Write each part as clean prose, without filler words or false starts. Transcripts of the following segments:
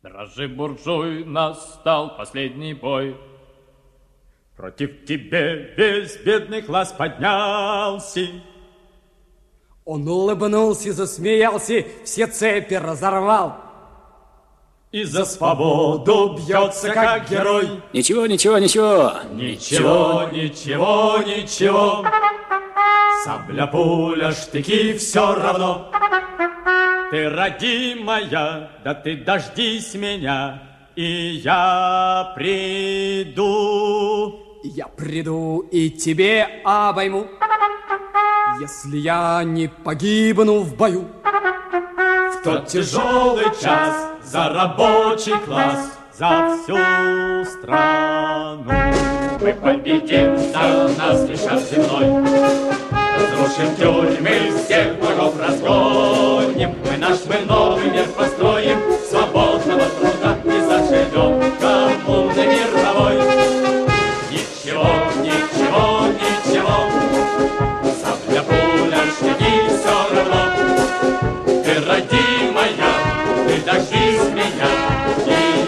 Дрожи, буржуй, настал последний бой. Против тебя весь бедный класс поднялся. Он улыбнулся, засмеялся, все цепи разорвал. И за свободу бьется, как герой. Ничего, ничего, ничего. Ничего, ничего, ничего. Сабля, пуля, штыки, все равно. Ты, родимая, да ты дождись меня, и я приду. Я приду и тебе обойму, если я не погибну в бою. В тот тяжелый час за рабочий класс, за всю страну. Мы победим, за нас решат земной. Разрушим тюрьмы, всех врагов разгоним. Мы новый мир построим, свободного труда и заживем коммуны мировой. Ничего, ничего, ничего, сабля, пуля, штыки, все равно. Ты, родимая, ты дождись меня, и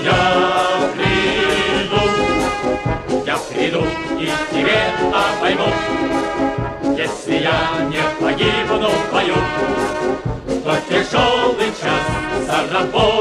я приду и тебе обойму. Если я не погибну в бою, то тяжелый час за работу